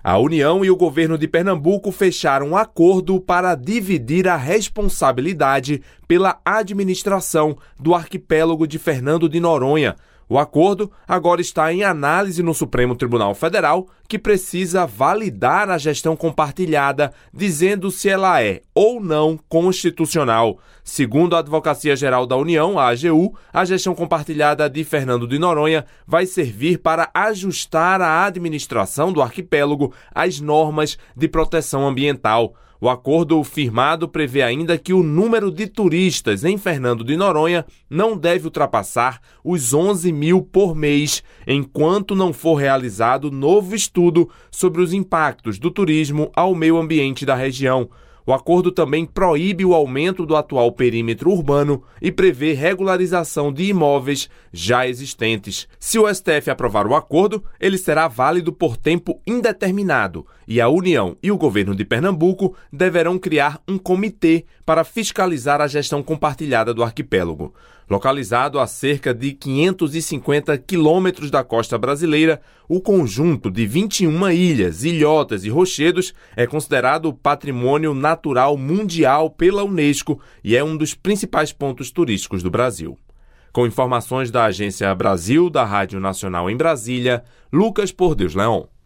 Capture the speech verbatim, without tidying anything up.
A União e o governo de Pernambuco fecharam um acordo para dividir a responsabilidade pela administração do arquipélago de Fernando de Noronha. O acordo agora está em análise no Supremo Tribunal Federal, que precisa validar a gestão compartilhada, dizendo se ela é ou não constitucional. Segundo a Advocacia Geral da União, a AGU, a gestão compartilhada de Fernando de Noronha vai servir para ajustar a administração do arquipélago às normas de proteção ambiental. O acordo firmado prevê ainda que o número de turistas em Fernando de Noronha não deve ultrapassar os onze mil por mês, enquanto não for realizado novo estudo sobre os impactos do turismo ao meio ambiente da região. O acordo também proíbe o aumento do atual perímetro urbano e prevê regularização de imóveis já existentes. Se o S T F aprovar o acordo, ele será válido por tempo indeterminado e a União e o governo de Pernambuco deverão criar um comitê para fiscalizar a gestão compartilhada do arquipélago. Localizado a cerca de quinhentos e cinquenta quilômetros da costa brasileira, o conjunto de vinte e uma ilhas, ilhotas e rochedos é considerado patrimônio natural mundial pela Unesco e é um dos principais pontos turísticos do Brasil. Com informações da Agência Brasil, da Rádio Nacional em Brasília, Lucas Por Deus Leão.